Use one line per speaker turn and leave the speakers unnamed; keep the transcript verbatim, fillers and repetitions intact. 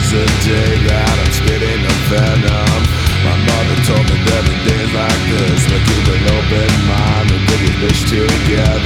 is the day that I'm spitting the venom. My mother told me there be days like this, but keep an open mind and put your fish together.